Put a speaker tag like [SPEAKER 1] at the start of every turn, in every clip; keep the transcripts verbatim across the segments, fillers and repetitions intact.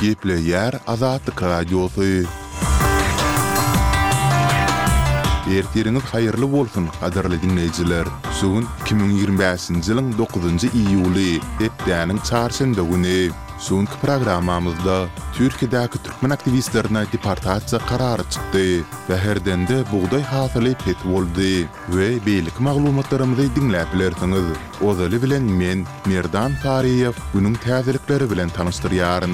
[SPEAKER 1] Geple yer Azatlyk radiosu. Ertiriniz hayırlı bolsun, qadarly dinleyijiler. Sugun iki bin ýygrimi beşinji ýylyň dokuzunjy iýuly, hepdäniň çarşamba güni. Sugunky programmamyzda Türkiýedäki türkmen aktivistlerine deportasiýa karary çykdy we herdende buğday hasyly pet boldy we beýlik maglumatlarymyzy dinläp bilersiňiz. Ozaly bilen men Merdan Tariýew günüň täzelikleri bilen tanyşdyrýaryn.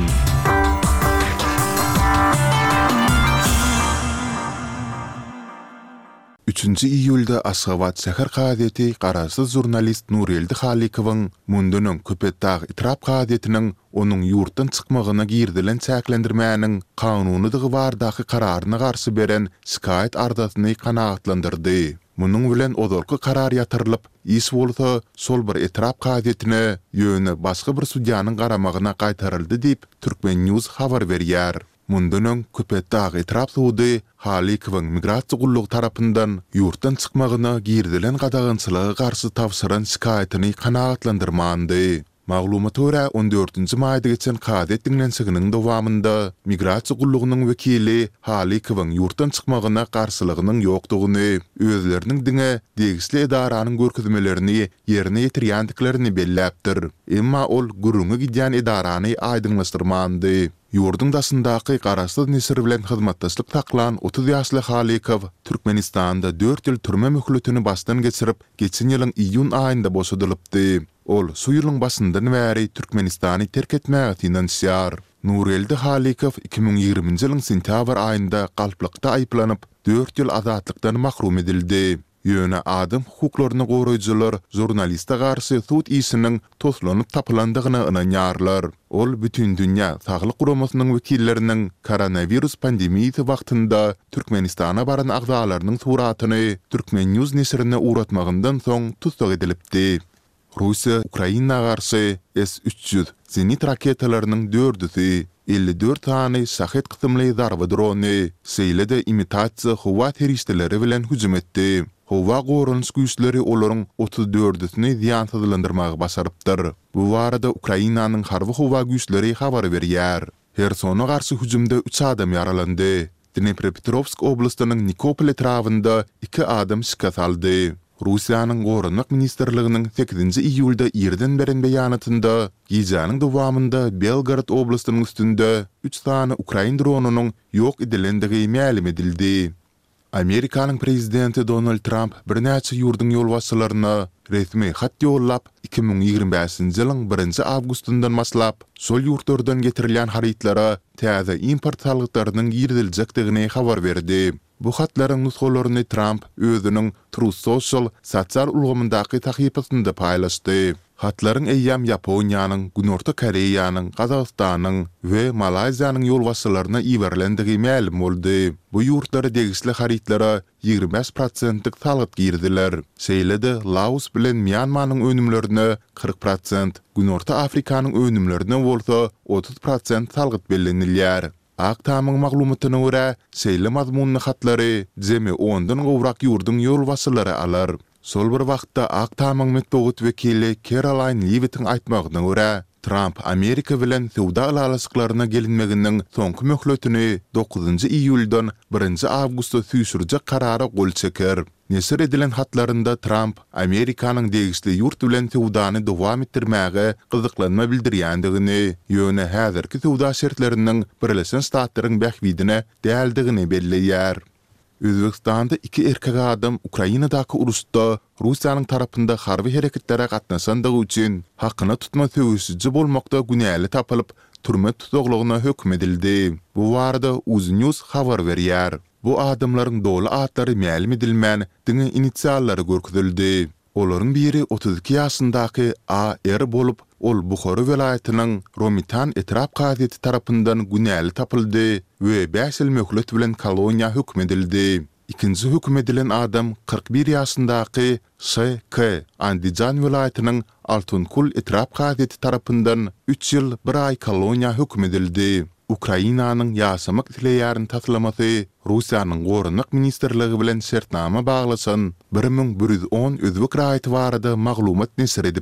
[SPEAKER 1] üçünjü iýulda Aşgabat şäher gazeti garaşsyz jurnalist Nureldi Halikowyň mundunyň Köpetdağ itirap gazetiniň onuň ýurtdan çykmagyna girdilen çäklendirmäniň kanunydygy bardaky kararyna garşy beren şikayet ardasyny kanagatlandyrdy. Munyň bilen odolky karar ýatyrylyp, iş bolsa sol bir itirap gazetine ýöne başga bir судьяnyň garamagyna gaýtaryldy diýip Türkmen News habar berýär. Mundunyň Köpetdağ itirap sudy Halikowyň migrasiýa gullugy tarapyndan ýurtdan çykmagyna girdilen gadagynçylyga garşy tapşyran şikaýetini kanagatlandyrmandy. Maglumaty görä on dördünji maýda geçen gadet dinlensiginiň dowamında migrasiýa gullugynyň wekili Halikowyň ýurtdan çykmagyna garşylygynyň ýokdugyny, özleriniň diňe degisli edaranyň görkezmelerini ýerine ýetirýändiklerini belläpdir. Emma ol gurungy gidýän edarany aýdyňlaşdyrmandy. Ýurdun dasyndaky garaşsyz nesir bilen hyzmatdaşlyk taklan otuz ýaşly Halikow Türkmenistanda dört ýyl türme möhletini başdan geçirip, geçen ýylyň iýun aýynda boşadylypdy. Ol şu ýylyň başyndan bäri Türkmenistany terk etmäge tinanýar. Nureldi Halikow iki bin ýygrimiňji ýylyň sentýabr aýynda galplykda aýplanyp dört ýyl azatlykdan mahrum edildi. Ýöne adam hukuklaryny goraýjylar jurnalista garşy sud işiniň toslanyp tapylandygyna ynanýarlar. Ol bütün dünýä saglyk guramasynyň wekilleriniň koronavirus pandemiýasy wagtynda Türkmenistana baran agzalarynyň suratyny Türkmen News nesirine uratmagyndan soň tutsak edilipdi. Russiýa Ukraina garşy S üç ýüz zenit raketalarynyň dördüsi, elli dört tany şahet kysymly zarba drony, seýlede imitasiýa howa teristleri bilen hüjüm etdi. Howa gorunç güýçleri olaryň otuz dördüsini ziýansyzlandyrmagy başarypdyr. Bu barada Ukrainanyň harby howa güýçleri habar berýär. Hersona garşy hüjümde üç adam ýaralandy. Dnepropetrovsk oblastynyň Nikopol etrawynda iki adam şikat aldy. Russiýanyň Gorunlyk ministrliginiň sekizinji iýulda ýerden beren beýanatynda gijanyň dowamında Belgrad oblastynyň üstünde üç tany Ukrain dronunyň ýok edilendigi ma'lum edildi. Amerikanyň prezidenti Donald Trump bir näçe ýurdun ýolbaşçylaryna resmi hat ýollap iki bin ýygrimi beşinji ýylyň birinji awgustyndan başlap şol ýurtlardan getirilen harytlara täze import salgyklarynyň girdilejekdigini habar berdi. Bu hatlaryň nusgalaryny Trump özüniň Truth Social sosial ulgamyndaky tahypasynda paýlaşdy. Hatlaryň eýýam Yaponiýanyň, Günorta Koreýanyň, Gazagystanyň we Malaýziýanyň ýolbaşçylaryna iýerlendigi ma'lum boldy. Bu ýurtlara degisli harytlara ýygrimi beş prosentlik salgyt girdiler. Seýlede Laos bilen Myanmanyň önümlerine kırk prosent, Günorta Afrikanyň önümlerine bolsa otuz prosent salgyt bellenilýär. Aktamyň maglumatyna görä, seýle mazmunly hatlary jemi ondan gowrak ýurdun ýolbaşçylary alar. Sol bir wagtda Aktamyň metbuat wekili Caroline Leavitt'in aýtmagyna görä, Trump Amerika bilen sowda alalysyklaryna gelinmeginiň soňky möhletini dokuzunjy iýuldan birinji awgustda süýsürjek karara gol çeker. Nesir edilen hatlarında Trump Amerikanyň degisli ýurt bilen sowdany dowam etdirmäge gyzyklanma bildirýändigini, ýöne häzirki sowda şertleriniň Birleşen Ştatlaryň bähbidine däldigini belleýär. Özbekistanda iki erkek adam Ukrainadaky uruşda Russiýanyň tarapynda harby hereketlere gatnaşandygy üçin hakyna tutma söwüşçi bolmakda günäli tapylyp türme tutuglygyna hökm edildi. Bu barada Uznews habar berýär. Bu adamlaryň doly atlary ma'lum edilmän diňe inisiallary görkezildi. Olaryň biri otuz iki ýaşyndaky A R bolup, ol Bukhara welaýatynyň Romitan etrap gazeti tarapyndan günäli tapyldy we beş ýyl möhlet bilen koloniýa hökm edildi. İkinji hökm edilen adam kırk bir ýaşyndaky S K Andijan welaýatynyň Altunkul etrap gazeti tarapyndan üç ýyl bir ay koloniýa hökm edildi. Ukrainanyň ýaşamak dileýärin taslamasy Russiýanyň Gorunlyk ministrligi bilen şertnama baglasyn bir bin bir ýüz on özbek raýaty barada maglumat nesir edip